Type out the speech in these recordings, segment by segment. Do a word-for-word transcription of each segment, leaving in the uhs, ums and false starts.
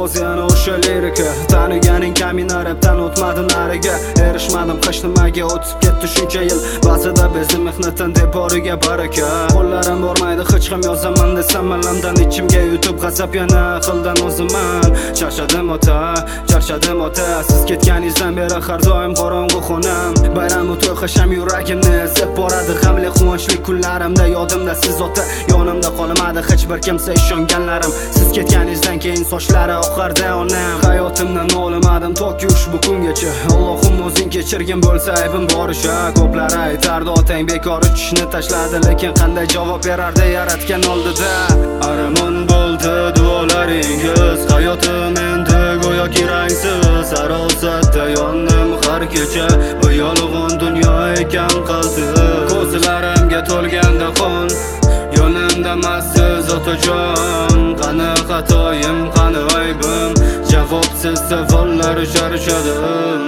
ovoz yana o'sha lirika. Taniganing kamina rapdan o'tmadim nariga. Erishmadim qish nimaga o'tib ketdi shuncha yil. Ba'zida bezdim mehnatdan deb boriga baraka. Qo'llarim bormaydi hech ham yozaman desam malamdan ichimga yutib g'azab yana xildan o'ziman. Charchadim ota, charchadim ota. Siz ketganingizdan beri har doim qorong'u xonam. Bayram o'tib hasham yuragimni ezib boradi. G'amli quvonchli kunlarimda yodimda siz ota. Yonimda qolmadi hech bir kimsa ishonganlarim. Siz ketganingizdan keyin sochlari oqardi onam. Hayotimdan nolimadim toki ushbu kungacha. Allohim o'zing kechirgin bo'lsa aybim borisha. Ko'plar aytardi otang bekor uchishni tashladi, lekin qanday javob berardi yaratgan oldida. Armon bo'ldi duolaringiz, hayotim endi go'yoki rangsiz. Arosatda yondim har kecha, bu yolg'on dunyo ekan qaltis. Ko'zlarimga to'lganda qon, yonimda massiz otajon. Qani xatoyim, qani aybim, javobsiz savollar charchadim.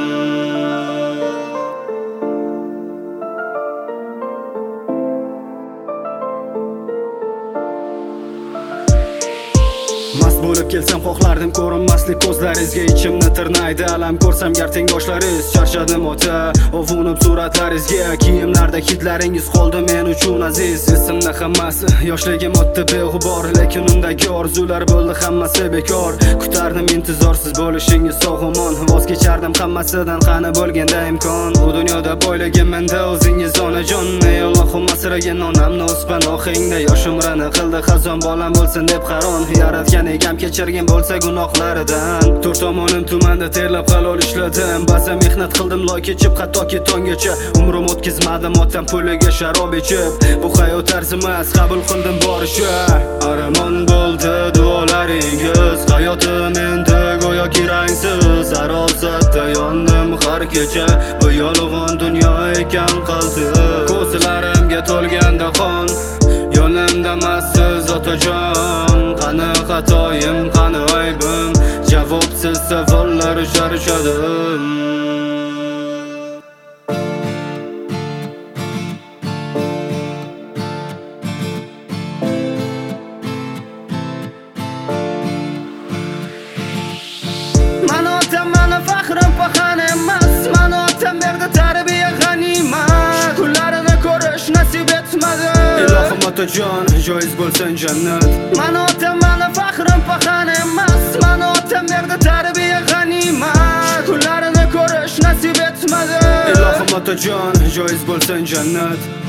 Mast bo'lib kelsam xohlardim ko'rinmaslik ko'zlaringizga, ichimni tirnaydi alam ko'rsam gar tengdoshlaringiz. Charchadim ota, ovunib suratlaringizga, kiyimlarda hidlaringiz qoldi men uchun aziz. Esimda hammasi, yoshligim o'tdi beg'ubor, lekin undagi orzular bo'ldi hammasi bekor. Kutardim intizorsiz bo'lishingiz sog'-omon, voz kechardim hammasidan qani bo'lganda imkon. Bu dunyoda boyligim menda o'zingiz onajon. Ey Allohim asragan onamni o'z panohingda, yoshimrani qildi xazon bolam bo'lsin deb qaron. Yaratgan egam kechirgan bo'lsa gunohlaridan. To'rt tomonim tumanda terlab halol ishladim. Ba'zan mehnat qildim loy kechib hattoki tonggacha. Umrim o'tkazmadim otam puliga sharob ichib. Bu hayot arzimas, qabul qildim borisha. Armon bo'ldi duolaringiz, hayotim endi go'yoki rangsiz. Arosatda yondim har kecha, bu yolg'on dunyo ekan qaltis. Ko'zlarimga to'lganda qon, yonimda massiz otajon. Qani xatoyim, qani aybim, javobsiz savollar charchadim. Mana otam mani faxrim paxan emas, mana otam berdi tarbiya g'animat. Kunlarini ko'rish nasib etmadi. Ilohim otajon, joiz bo'lsin jannat. Mana otam mani faxrim paxan emas, mana otam berdi tarbiya g'animat. Kunlarini ko'rish nasib etmadi. Ilohim otajon, joiz bo'lsin jannat.